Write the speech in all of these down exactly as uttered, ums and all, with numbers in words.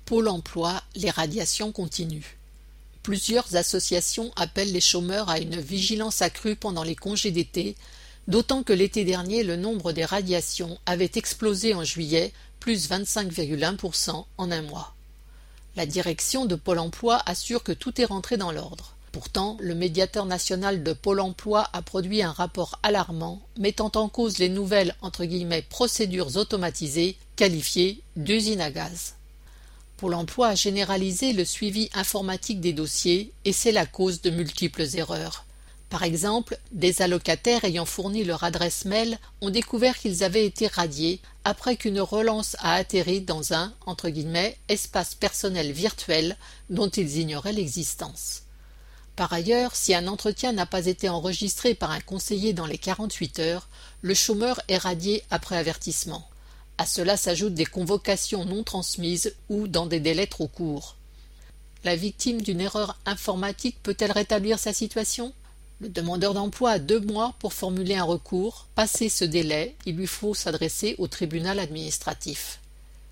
Pôle emploi, les radiations continuent. Plusieurs associations appellent les chômeurs à une vigilance accrue pendant les congés d'été, d'autant que l'été dernier, le nombre des radiations avait explosé en juillet, plus vingt-cinq virgule un pour cent en un mois. La direction de Pôle emploi assure que tout est rentré dans l'ordre. Pourtant, le médiateur national de Pôle emploi a produit un rapport alarmant mettant en cause les nouvelles entre guillemets procédures automatisées qualifiées d'usines à gaz. Pôle emploi a généralisé le suivi informatique des dossiers et c'est la cause de multiples erreurs. Par exemple, des allocataires ayant fourni leur adresse mail ont découvert qu'ils avaient été radiés après qu'une relance a atterri dans un entre guillemets espace personnel virtuel dont ils ignoraient l'existence. Par ailleurs, si un entretien n'a pas été enregistré par un conseiller dans les quarante-huit heures, le chômeur est radié après avertissement. À cela s'ajoutent des convocations non transmises ou dans des délais trop courts. La victime d'une erreur informatique peut-elle rétablir sa situation ? Le demandeur d'emploi a deux mois pour formuler un recours. Passé ce délai, il lui faut s'adresser au tribunal administratif.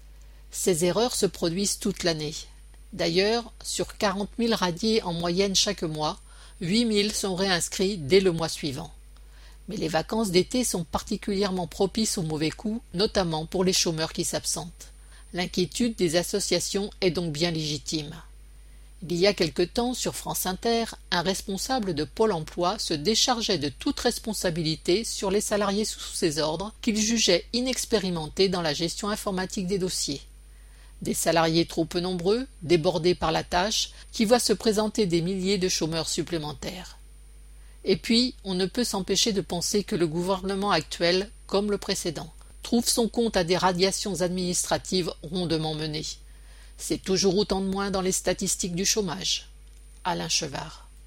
Ces erreurs se produisent toute l'année. D'ailleurs, sur quarante mille radiés en moyenne chaque mois, huit mille sont réinscrits dès le mois suivant. Mais les vacances d'été sont particulièrement propices aux mauvais coups, notamment pour les chômeurs qui s'absentent. L'inquiétude des associations est donc bien légitime. Il y a quelque temps, sur France Inter, un responsable de Pôle emploi se déchargeait de toute responsabilité sur les salariés sous ses ordres qu'il jugeait inexpérimentés dans la gestion informatique des dossiers. Des salariés trop peu nombreux, débordés par la tâche, qui voient se présenter des milliers de chômeurs supplémentaires. Et puis, on ne peut s'empêcher de penser que le gouvernement actuel, comme le précédent, trouve son compte à des radiations administratives rondement menées. C'est toujours autant de moins dans les statistiques du chômage. Alain Chevard.